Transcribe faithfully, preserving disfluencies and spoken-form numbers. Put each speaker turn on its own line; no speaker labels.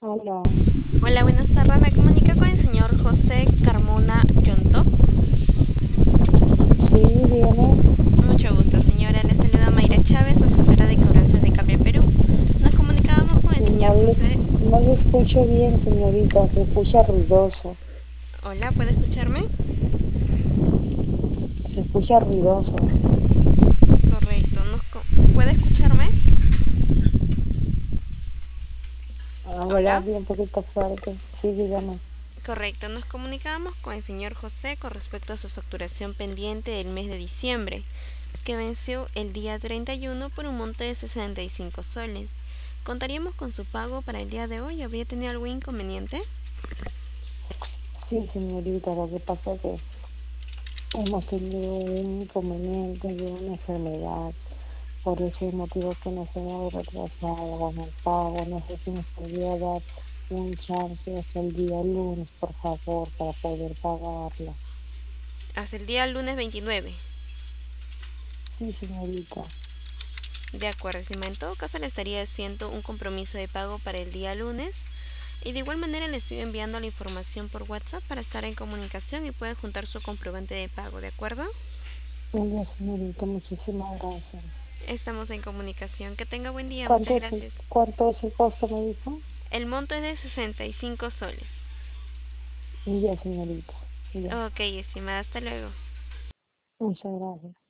Hola,
Hola, buenas tardes. Me comunico con el señor José Carmona Yontop.
sí, dígame.
Mucho gusto, señora. Le saluda Mayra Chávez, asesora de cobranzas de Cambio Perú. Nos comunicábamos con el señor
No le,
José.
no le escucho bien, señorita, se escucha ruidoso,
Hola, ¿puede escucharme?
se escucha ruidoso.
Correcto. Nos co- ¿Puede escucharme?
Ahora
Hola.
habla un poquito fuerte, sí, dígame.
Correcto. Nos comunicábamos con el señor José con respecto a su facturación pendiente del mes de diciembre, que venció el día treinta y uno por un monto de sesenta y cinco soles. ¿Contaríamos con su pago para el día de hoy? ¿Habría tenido algún inconveniente?
Sí, señorita, lo que pasa es que hemos tenido un inconveniente de una enfermedad, por ese motivo que nos hemos retrasado con el pago. No sé si nos podría dar un chance hasta el día lunes, por favor, para poder pagarla.
Hasta el día lunes veintinueve.
Sí, señorita.
De acuerdo, estimada. En todo caso le estaría haciendo un compromiso de pago para el día lunes. Y de igual manera le estoy enviando la información por WhatsApp para estar en comunicación y puede juntar su comprobante de pago, ¿de acuerdo?
Muy bien, señorita, muchísimas gracias.
Estamos en comunicación. Que tenga buen día.
¿Cuánto
Muchas
es el,
gracias.
cuánto es el costo, me dijo?
El monto es de sesenta y cinco soles.
Ya, señorita. Ya.
Ok, estimada. Hasta luego.
Muchas gracias.